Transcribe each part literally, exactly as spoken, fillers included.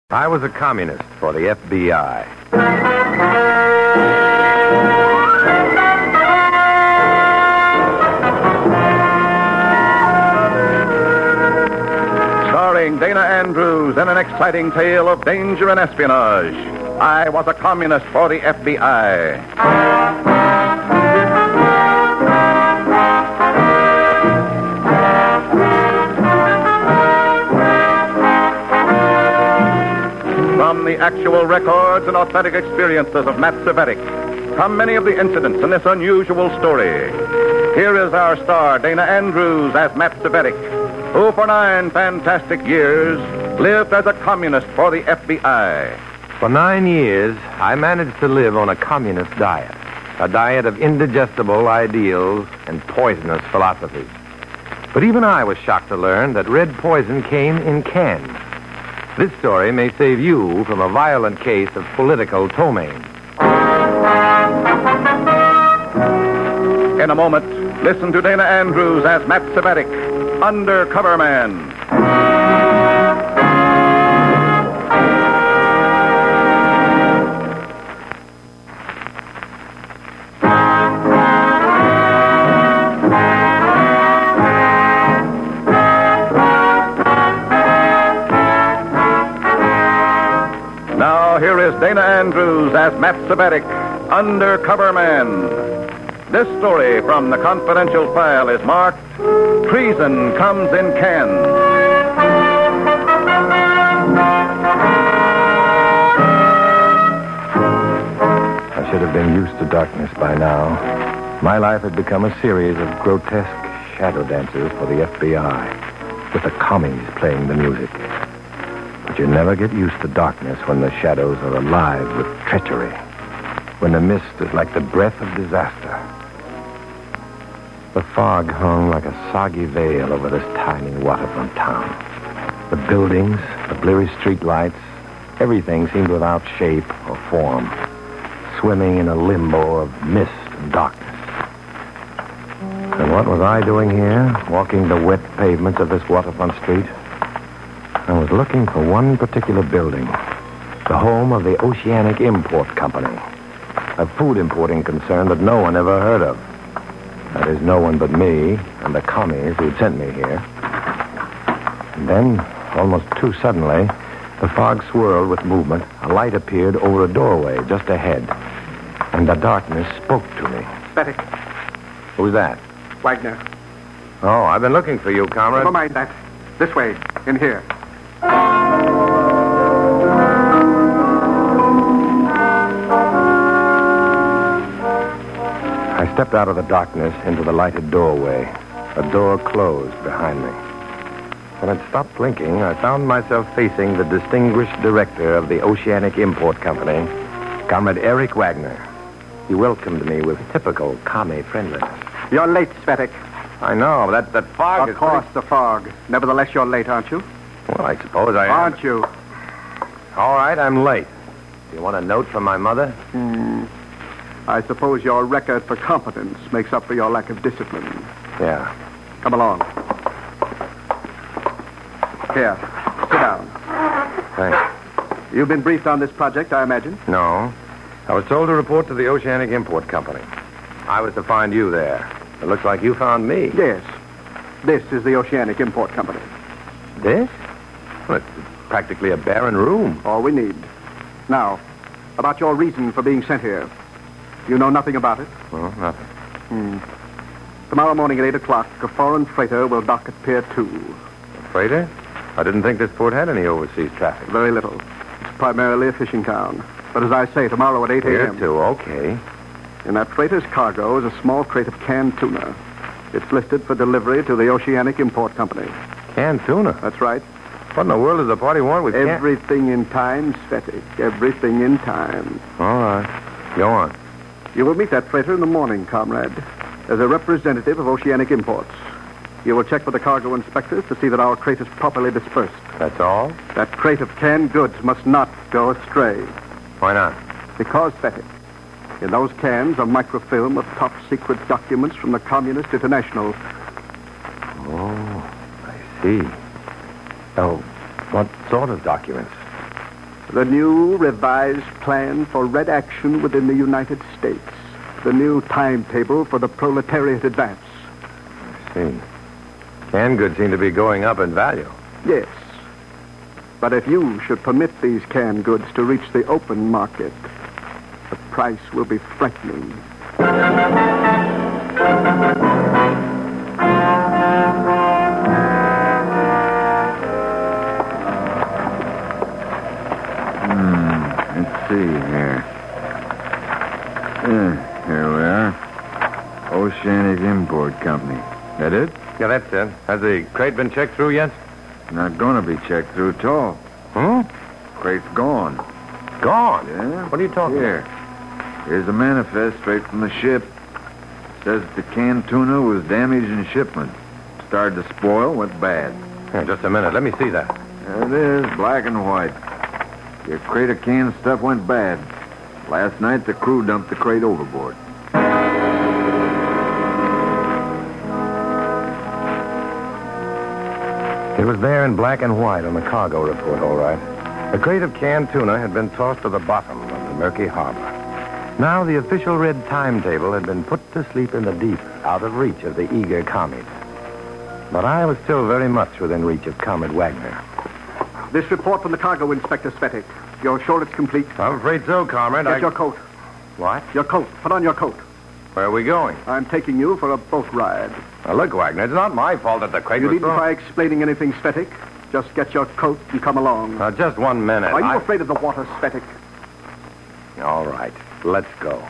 I was a communist for the F B I. Starring Dana Andrews in an exciting tale of danger and espionage. I was a communist for the F B I. From the actual records and authentic experiences of Matt Cvetic come many of the incidents in this unusual story. Here is our star, Dana Andrews, as Matt Cvetic, who for nine fantastic years lived as a communist for the F B I. For nine years, I managed to live on a communist diet, a diet of indigestible ideals and poisonous philosophies. But even I was shocked to learn that red poison came in cans. This story may save you from a violent case of political ptomaine. In a moment, listen to Dana Andrews as Matt Cvetic, Undercover Man. Here is Dana Andrews as Matt Cvetic, Undercover Man. This story from the confidential file is marked, Treason Comes in Cans. I should have been used to darkness by now. My life had become a series of grotesque shadow dances for the F B I, with the commies playing the music. But you never get used to darkness when the shadows are alive with treachery, when the mist is like the breath of disaster. The fog hung like a soggy veil over this tiny waterfront town. The buildings, the bleary streetlights, everything seemed without shape or form, swimming in a limbo of mist and darkness. And what was I doing here, walking the wet pavements of this waterfront street? I was looking for one particular building, the home of the Oceanic Import Company, a food importing concern that no one ever heard of. That is, no one but me and the commies who'd sent me here. And then, almost too suddenly, the fog swirled with movement. A light appeared over a doorway just ahead, and the darkness spoke to me. Cvetic. Who's that? Wagner. Oh, I've been looking for you, comrade. Never mind that. This way, in here. I stepped out of the darkness into the lighted doorway. A door closed behind me. When it stopped blinking, I found myself facing the distinguished director of the Oceanic Import Company, Comrade Eric Wagner. He welcomed me with typical commie friendliness. You're late, Cvetic. I know, that, that fog Of is... course, the fog. Nevertheless, you're late, aren't you? Well, I suppose I am. Aren't you? All right, I'm late. Do you want a note from my mother? Hmm. I suppose your record for competence makes up for your lack of discipline. Yeah. Come along. Here, sit down. Thanks. You've been briefed on this project, I imagine? No. I was told to report to the Oceanic Import Company. I was to find you there. It looks like you found me. Yes. This is the Oceanic Import Company. This? Well, it's practically a barren room. All we need. Now, about your reason for being sent here. You know nothing about it? Well, nothing. Hmm. Tomorrow morning at eight o'clock, a foreign freighter will dock at Pier two. A freighter? I didn't think this port had any overseas traffic. Very little. It's primarily a fishing town. But as I say, tomorrow at eight a.m. Pier two, okay. In that freighter's cargo is a small crate of canned tuna. It's listed for delivery to the Oceanic Import Company. Canned tuna? That's right. What in the world does the party want with canned... Everything in time, Cvetic. Everything in time. All right. Go on. You will meet that freighter in the morning, comrade, as a representative of Oceanic Imports. You will check with the cargo inspectors to see that our crate is properly dispersed. That's all? That crate of canned goods must not go astray. Why not? Because, Cvetic, in those cans are microfilm of top-secret documents from the Communist International. Oh, I see. Oh, what sort of documents? The new revised plan for red action within the United States. The new timetable for the proletariat advance. I see. Canned goods seem to be going up in value. Yes. But if you should permit these canned goods to reach the open market, the price will be frightening. Hmm, let's see here. Yeah, here we are. Oceanic Import Company. That it? Yeah, that's it. Has the crate been checked through yet? Not gonna be checked through at all. Hmm? Crate's gone. Gone? Yeah? What are you talking Here. Here's a manifest straight from the ship. Says that the canned tuna was damaged in shipment. Started to spoil, went bad. about? Here, just a minute. Let me see that. There it is, black and white. Your crate of canned stuff went bad. Last night, the crew dumped the crate overboard. It was there in black and white on the cargo report, all right. A crate of canned tuna had been tossed to the bottom of the murky harbor. Now the official red timetable had been put to sleep in the deep, out of reach of the eager commies. But I was still very much within reach of Comrade Wagner. This report from the cargo inspector, Svetic. You're sure it's complete? I'm afraid so, Comrade. Get I... your coat. What? Your coat. Put on your coat. Where are we going? I'm taking you for a boat ride. Now, look, Wagner, it's not my fault that the crate You was needn't thrown. try explaining anything, Svetic. Just get your coat and come along. Now, just one minute. Are you I... afraid of the water, Svetic? All right, let's go.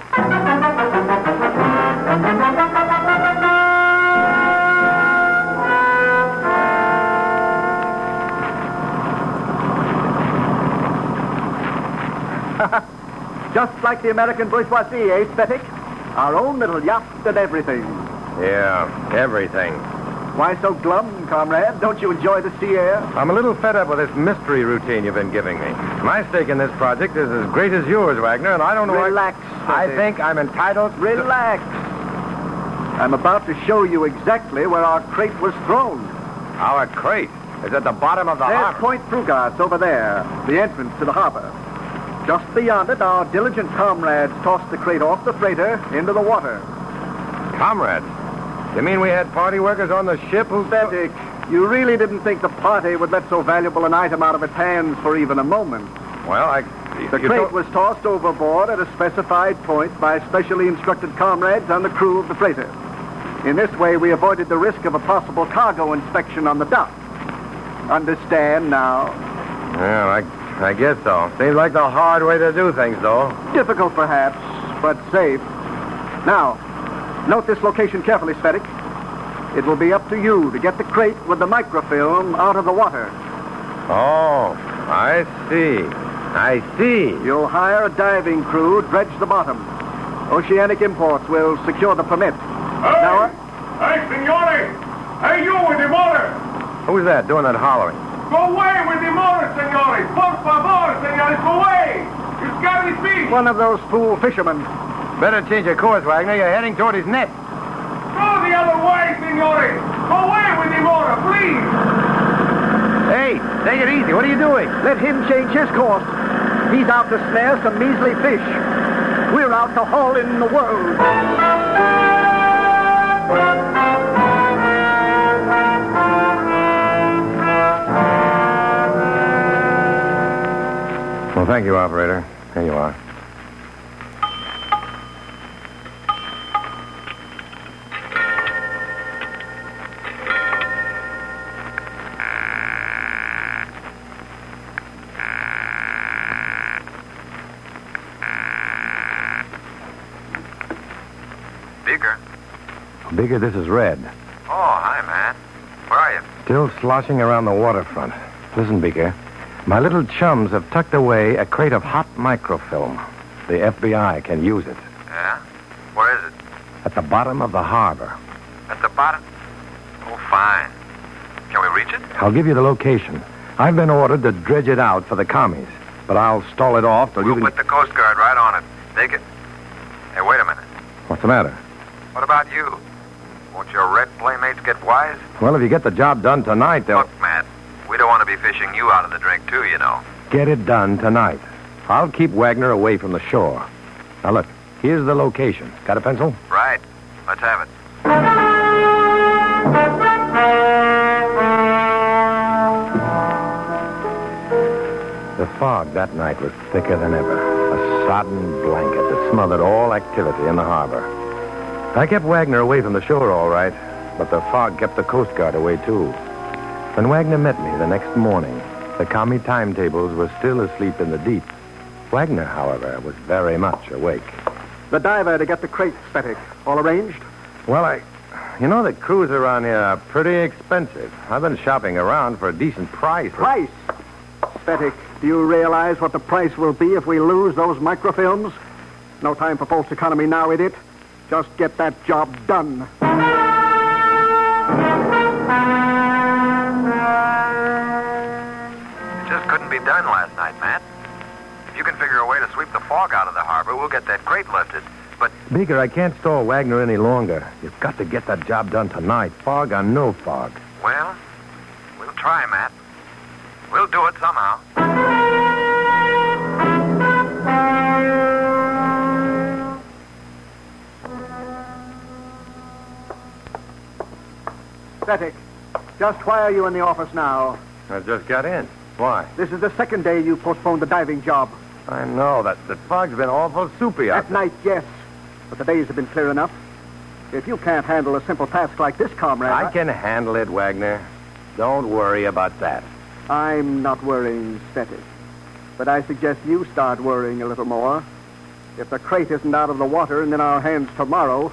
Just like the American bourgeoisie, eh, Svetic? Our own little yacht and everything. Yeah, everything. Why so glum, comrade? Don't you enjoy the sea air? I'm a little fed up with this mystery routine you've been giving me. My stake in this project is as great as yours, Wagner, and I don't know... Relax, I, I Svetic. think I'm entitled to... Relax. I'm about to show you exactly where our crate was thrown. Our crate is at the bottom of the There's harbor. Point Frugarts over there, the entrance to the harbor. Just beyond it, our diligent comrades tossed the crate off the freighter into the water. Comrades? You mean we had party workers on the ship who... Svetic, you really didn't think the party would let so valuable an item out of its hands for even a moment. Well, I... The you crate told- was tossed overboard at a specified point by specially instructed comrades on the crew of the freighter. In this way, we avoided the risk of a possible cargo inspection on the dock. Understand now? Yeah, I, I guess so. Seems like the hard way to do things, though. Difficult, perhaps, but safe. Now, note this location carefully, Svetic. It will be up to you to get the crate with the microfilm out of the water. Oh, I see. I see. You'll hire a diving crew, dredge the bottom. Oceanic Imports will secure the permit. Hey! Now, Hey, signore! Hey, you with the motor! Who's that doing that hollering? Go away with the motor, signore! Por favor, signores, go away! You scary fish! one of those fool fishermen. Better change your course, Wagner. You're heading toward his net. Go the other way, signore! Go away with the motor, please! Hey, take it easy. What are you doing? Let him change his course. He's out to snare some measly fish. We're out to haul in the world. Well, thank you, operator. Here you are. Beaker. Bigger, this is Red. Oh, hi, man. Where are you? Still sloshing around the waterfront. Listen, Beaker. My little chums have tucked away a crate of hot microfilm. The F B I can use it. Yeah? Where is it? At the bottom of the harbor. At the bottom? Oh, fine. Can we reach it? I'll give you the location. I've been ordered to dredge it out for the commies, but I'll stall it off till We'll you can... put the Coast Guard right on it. Take it. Hey, wait a minute. What's the matter? What about you? Won't your red playmates get wise? Well, if you get the job done tonight, they'll... Look, Matt, we don't want to be fishing you out of the drink, too, you know. get it done tonight. I'll keep Wagner away from the shore. Now, look, here's the location. Got a pencil? Right. Let's have it. The fog that night was thicker than ever. A sodden blanket that smothered all activity in the harbor. I kept Wagner away from the shore, all right, but the fog kept the Coast Guard away, too. When Wagner met me the next morning, the commie timetables were still asleep in the deep. Wagner, however, was very much awake. The diver to get the crate, Spetic. All arranged? Well, I... You know, the crews around here are pretty expensive. I've been shopping around for a decent price. Price? Spetic, do you realize what the price will be if we lose those microfilms? No time for false economy now, idiot. Just get that job done. It just couldn't be done last night, Matt. If you can figure a way to sweep the fog out of the harbor, we'll get that crate lifted. But... Beaker, I can't stall Wagner any longer. You've got to get that job done tonight, fog or no fog. Well, we'll try, Matt. We'll do it somehow. Spetic, just why are you in the office now? I just got in. Why? This is the second day you postponed the diving job. I know. That the fog's been awful soupy out At night, yes. But the days have been clear enough. If you can't handle a simple task like this, comrade... I can handle it, Wagner. Don't worry about that. I'm not worrying, Spetic. But I suggest you start worrying a little more. If the crate isn't out of the water and in our hands tomorrow...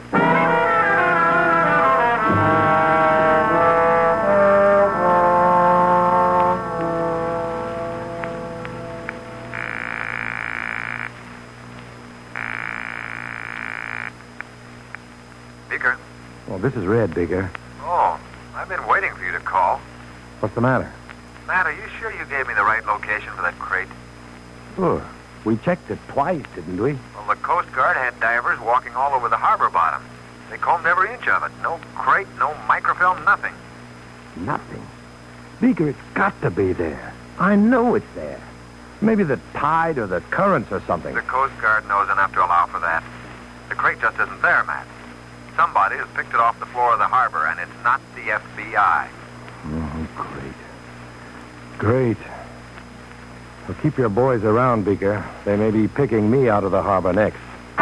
Beaker? Well, this is Red, Beaker. Oh, I've been waiting for you to call. What's the matter? Matt, are you sure you gave me the right location for that crate? Sure. We checked it twice, didn't we? Well, the Coast Guard had divers walking all over the harbor bottom. They combed every inch of it. No crate, no microfilm, nothing. Nothing. Beaker, it's got to be there. I know it's there. Maybe the tide or the currents or something. The Coast Guard knows enough to allow for that. The crate just isn't there, Matt. Somebody has picked it off the floor of the harbor, and it's not the F B I. Oh, great. Great. Well, keep your boys around, Beaker. They may be picking me out of the harbor next.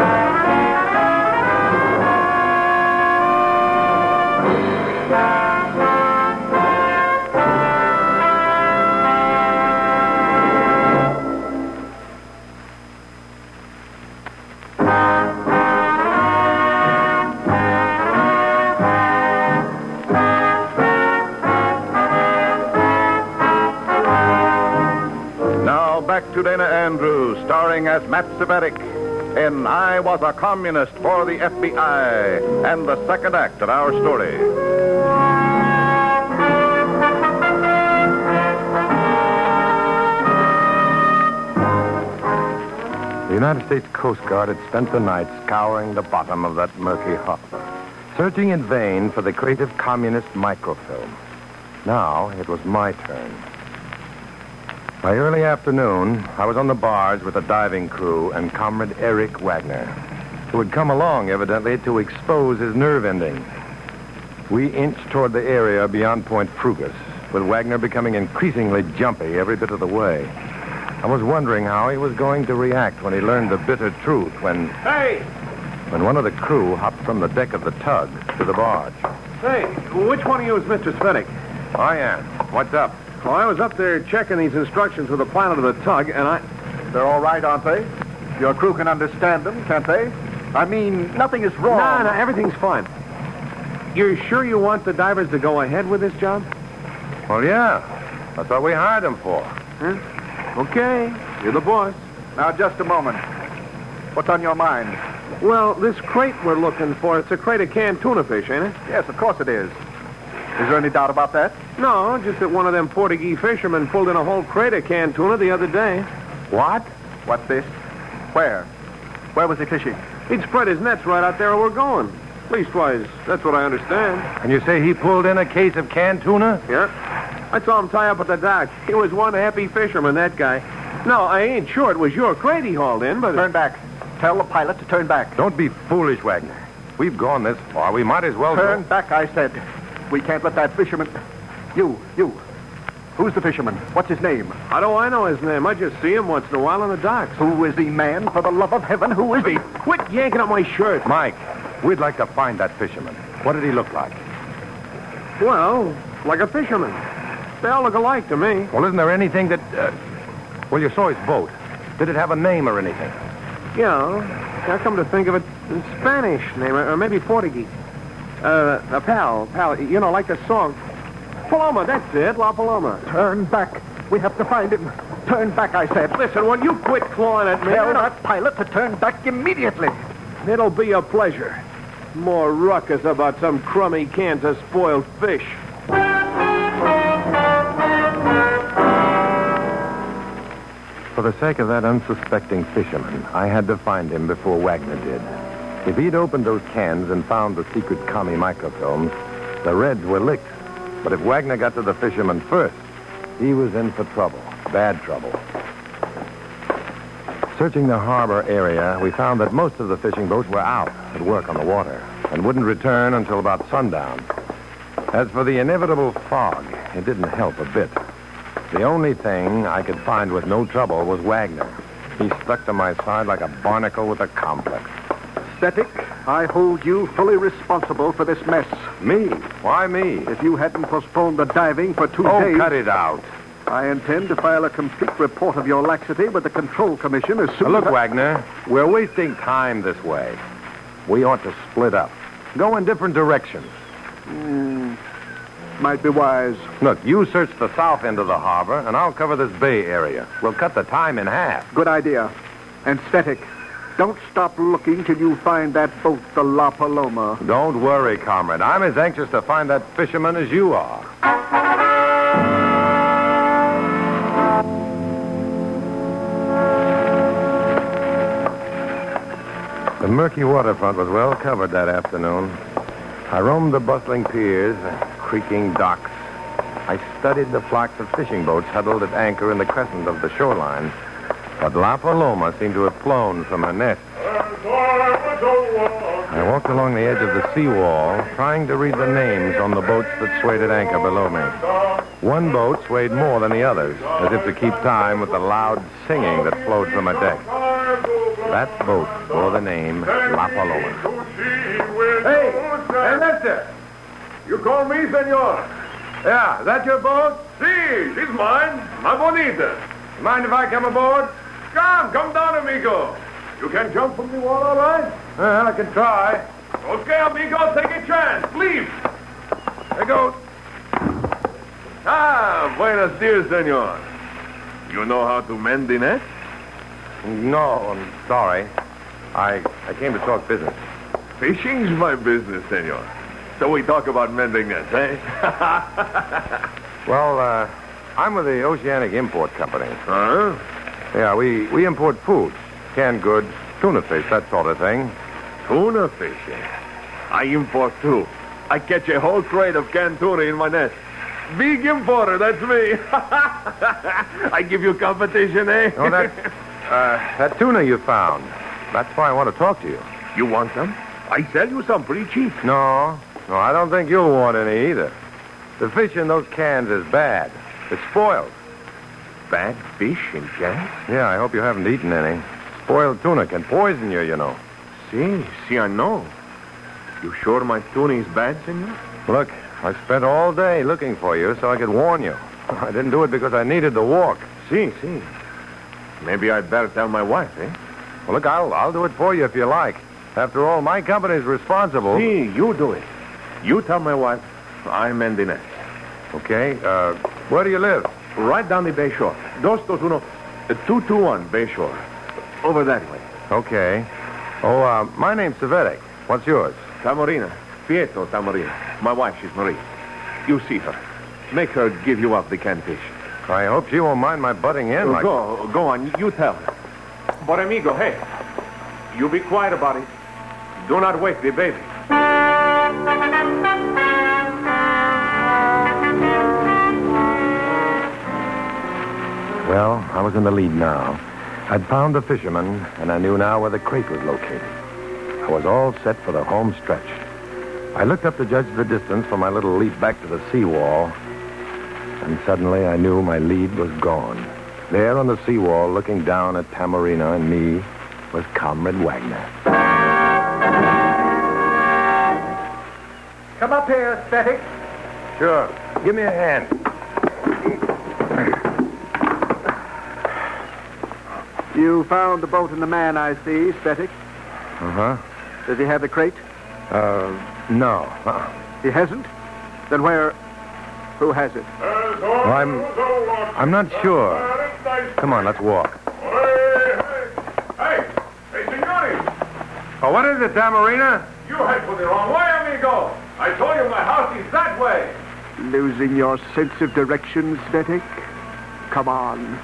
Back to Dana Andrews, starring as Matt Cvetic in I Was a Communist for the F B I, and the second act of our story. The United States Coast Guard had spent the night scouring the bottom of that murky harbor, searching in vain for the creative communist microfilm. Now it was my turn. By early afternoon, I was on the barge with the diving crew and Comrade Eric Wagner, who had come along, evidently, to expose his nerve ending. We inched toward the area beyond Point Frugus, with Wagner becoming increasingly jumpy every bit of the way. I was wondering how he was going to react when he learned the bitter truth when... Hey! When one of the crew hopped from the deck of the tug to the barge. Hey, which one of you is Mister Spetic? I am. What's up? Well, I was up there checking these instructions with the pilot of the tug, and I... They're all right, aren't they? Your crew can understand them, can't they? I mean, nothing is wrong. No, no, everything's fine. You're sure you want the divers to go ahead with this job? Well, yeah. That's what we hired them for. Huh? Okay, you're the boss. Now, just a moment. What's on your mind? Well, this crate we're looking for, it's a crate of canned tuna fish, ain't it? Yes, of course it is. Is there any doubt about that? No, just that one of them Portuguese fishermen pulled in a whole crate of canned tuna the other day. What? What's this? Where? Where was he fishing? He'd spread his nets right out there where we're going. Leastwise, that's what I understand. And you say he pulled in a case of canned tuna? Yeah. I saw him tie up at the dock. He was one happy fisherman, that guy. No, I ain't sure it was your crate he hauled in, but... Turn back. Tell the pilot to turn back. Don't be foolish, Wagner. We've gone this far. We might as well Turn go. back, I said. We can't let that fisherman... You, you. Who's the fisherman? What's his name? How do I know his name? I just see him once in a while on the docks. Who is he, man? For the love of heaven, who is he? Quit yanking at my shirt. Mike, we'd like to find that fisherman. What did he look like? Well, like a fisherman. They all look alike to me. Well, isn't there anything that... Uh... Well, you saw his boat. Did it have a name or anything? Yeah. I come to think of it, in Spanish name, or maybe Portuguese. Uh, a pal, pal, you know, like the song. Paloma, that's it, La Paloma. Turn back. We have to find him. Turn back, I said. Listen, will you quit clawing at me? Tell that pilot to turn back immediately. It'll be a pleasure. More ruckus about some crummy cans of spoiled fish. For the sake of that unsuspecting fisherman, I had to find him before Wagner did. If he'd opened those cans and found the secret commie microfilms, the Reds were licked. But if Wagner got to the fisherman first, he was in for trouble. Bad trouble. Searching the harbor area, we found that most of the fishing boats were out at work on the water and wouldn't return until about sundown. As for the inevitable fog, it didn't help a bit. The only thing I could find with no trouble was Wagner. He stuck to my side like a barnacle with a complex. Static, I hold you fully responsible for this mess. Me? Why me? If you hadn't postponed the diving for two Oh, days... cut it out. I intend to file a complete report of your laxity with the Control Commission as soon Now, look, as... I... Wagner, we're wasting time this way. We ought to split up. Go in different directions. Mm, might be wise. Look, you search the south end of the harbor, and I'll cover this bay area. We'll cut the time in half. Good idea. And Static, don't stop looking till you find that boat, the La Paloma. Don't worry, comrade. I'm as anxious to find that fisherman as you are. The murky waterfront was well covered that afternoon. I roamed the bustling piers, creaking docks. I studied the flocks of fishing boats huddled at anchor in the crescent of the shoreline. But La Paloma seemed to have flown from her nest. I walked along the edge of the seawall, trying to read the names on the boats that swayed at anchor below me. One boat swayed more than the others, as if to keep time with the loud singing that flowed from her deck. That boat bore the name La Paloma. Hey, hey, mister. You call me, senor? Yeah, is that your boat? Si, she's mine. My bonita. Mind if I come aboard? Come, come down, amigo. You can jump from the wall, all right? Uh, I can try. Okay, amigo, take a chance. Leave. There goes. Ah, buenos dias, senor. You know how to mend the net? No, I'm sorry. I I came to talk business. Fishing's my business, senor. So we talk about mending nets, eh? Well, uh, I'm with the Oceanic Import Company. Huh? Yeah, we, we import food, canned goods, tuna fish, that sort of thing. Tuna fishing. I import too. I catch a whole crate of canned tuna in my net. Big importer, that's me. I give you competition, eh? Oh, that, uh, that tuna you found. That's why I want to talk to you. You want some? I sell you some pretty cheap. No, no, I don't think you'll want any either. The fish in those cans is bad. It's spoiled. Bad fish in cans? Yeah, I hope you haven't eaten any. Spoiled tuna can poison you, you know. Si, si, I know. You sure my tuna is bad, senor? Look, I spent all day looking for you so I could warn you. I didn't do it because I needed the walk. Si, si. Maybe I'd better tell my wife, eh? Well, look, I'll, I'll do it for you if you like. After all, my company's responsible. Si, you do it. You tell my wife I'm in the net. Okay, uh, where do you live? Right down the bay shore. Dos dos uno, two two one Bay Shore. Over that way. Okay. Oh, uh, my name's Savetic. What's yours? Tamorina. Pietro Tamorina. My wife, she's Marie. You see her. Make her give you up the canned fish. I hope she won't mind my butting in. Like... Go, go on. You tell her. But, amigo, hey, you be quiet about it. Do not wake the baby. Well, I was in the lead now. I'd found the fisherman, and I knew now where the crate was located. I was all set for the home stretch. I looked up to judge the distance for my little leap back to the seawall, and suddenly I knew my lead was gone. There on the seawall, looking down at Tamarina and me, was Comrade Wagner. Come up here, Static. Sure. Give me a hand. You found the boat and the man, I see, Static. Uh-huh. Does he have the crate? Uh, no. Uh-uh. He hasn't? Then where... Who has it? Well, I'm... I'm not sure. Come on, let's walk. Hey, hey, signori. Oh, what is it, Tamarina? You head for the wrong way, amigo. I told you my house is that way. Losing your sense of direction, Static? Come on.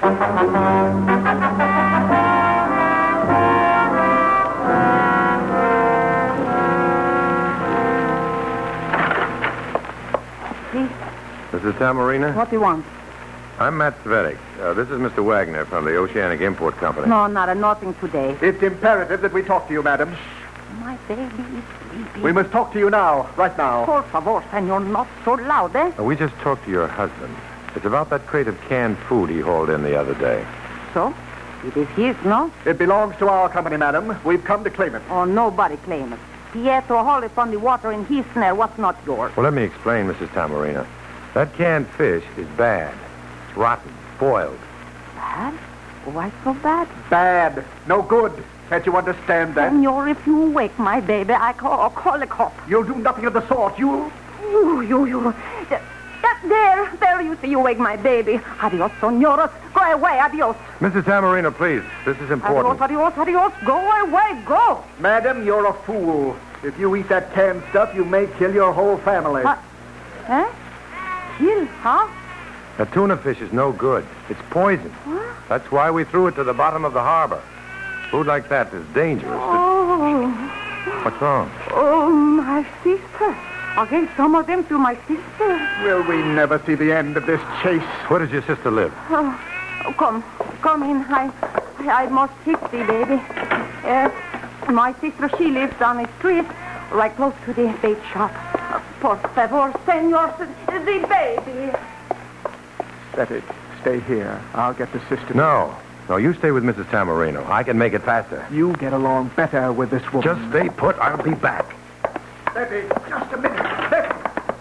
Missus Tamarina? What do you want? I'm Matt Svetic. Uh, this is Mister Wagner from the Oceanic Import Company. No, not a nothing today. It's imperative that we talk to you, madam. My baby is sleeping. We must talk to you now, right now. Por favor, senor, not so loud, eh? Uh, we just talked to your husband. It's about that crate of canned food he hauled in the other day. So? It is his, no? It belongs to our company, madam. We've come to claim it. Oh, nobody claim it. Pietro hauled it on the water in his snare. What's not yours? Well, let me explain, Missus Tamarina. That canned fish is bad. It's rotten, spoiled. Bad? Why so bad? Bad. No good. Can't you understand that? Senor, if you wake my baby, I call, I'll call the cop. You'll do nothing of the sort. You... You, you, you. Th- th- there, there you see you wake my baby. Adios, senoras. Go away, adios. Missus Tamarina, please. This is important. Adios, adios, adios. Go away, go. Madam, you're a fool. If you eat that canned stuff, you may kill your whole family. What? Eh? Kill, huh? The tuna fish is no good. It's poison. What? That's why we threw it to the bottom of the harbor. Food like that is dangerous. Oh. What's wrong? Oh, my sister. I gave some of them to my sister. Will we never see the end of this chase? Where does your sister live? Oh, oh, come, come in. I, I, I'm most sixty, baby. Uh, my sister, she lives on the street, right close to the bait shop. Uh, por favor, senor, the baby. Static, stay here. I'll get the sister. No. No, you stay with Missus Tamarino. I can make it faster. You get along better with this woman. Just stay put. I'll be back. Static, just a minute. Static.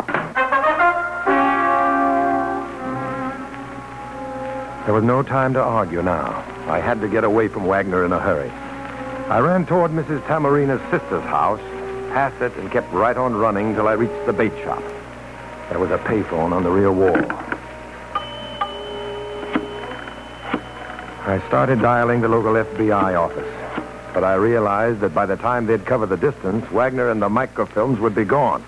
There was no time to argue now. I had to get away from Wagner in a hurry. I ran toward Missus Tamarina's sister's house, passed it, and kept right on running till I reached the bait shop. There was a payphone on the rear wall. I started dialing the local F B I office, but I realized that by the time they'd covered the distance, Wagner and the microfilms would be gone.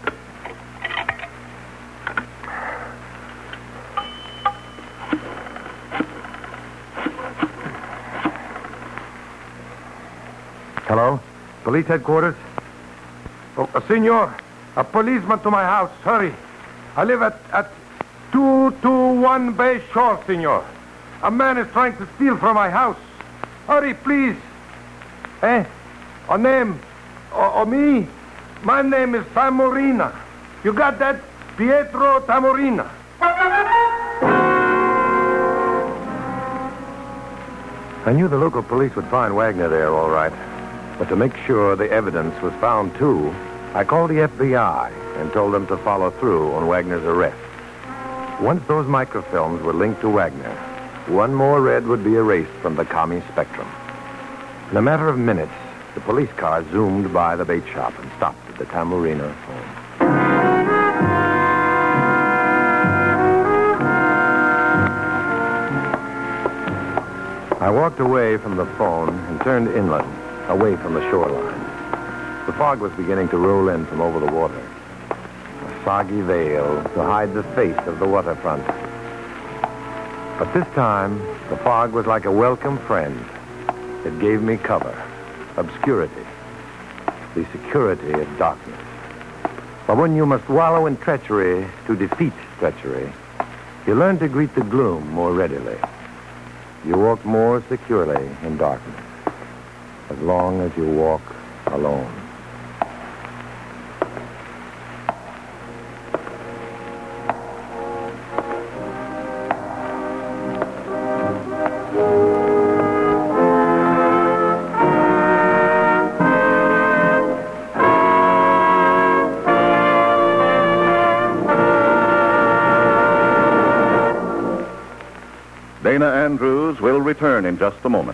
Hello? Police headquarters? Oh, uh, senor, a policeman to my house. Hurry. I live at, at two two one Bay Shore, senor. A man is trying to steal from my house. Hurry, please. Eh? A name? Or, or me? My name is Tamorina. You got that? Pietro Tamorina. I knew the local police would find Wagner there, all right. But to make sure the evidence was found, too, I called the F B I and told them to follow through on Wagner's arrest. Once those microfilms were linked to Wagner, one more red would be erased from the commie spectrum. In a matter of minutes, the police car zoomed by the bait shop and stopped at the Tamorina home. I walked away from the phone and turned inland, away from the shoreline. The fog was beginning to roll in from over the water. A soggy veil to hide the face of the waterfront. But this time, the fog was like a welcome friend. It gave me cover, obscurity, the security of darkness. But when you must wallow in treachery to defeat treachery, you learn to greet the gloom more readily. you walk more securely in darkness, as long as you walk alone. Dana Andrews will return in just a moment.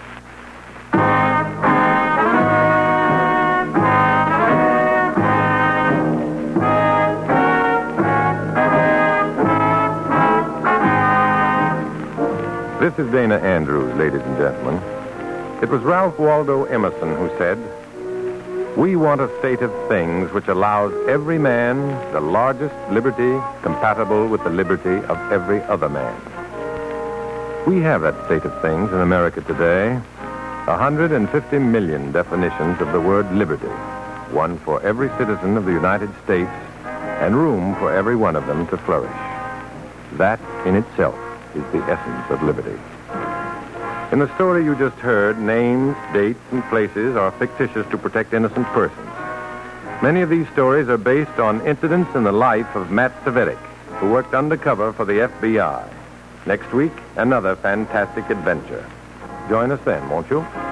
This is Dana Andrews, ladies and gentlemen. It was Ralph Waldo Emerson who said, "We want a state of things which allows every man the largest liberty compatible with the liberty of every other man." We have that state of things in America today. one hundred fifty million definitions of the word liberty, one for every citizen of the United States, and room for every one of them to flourish. That in itself is the essence of liberty. In the story you just heard, names, dates, and places are fictitious to protect innocent persons. Many of these stories are based on incidents in the life of Matt Cvetic, who worked undercover for the F B I. Next week, another fantastic adventure. Join us then, won't you?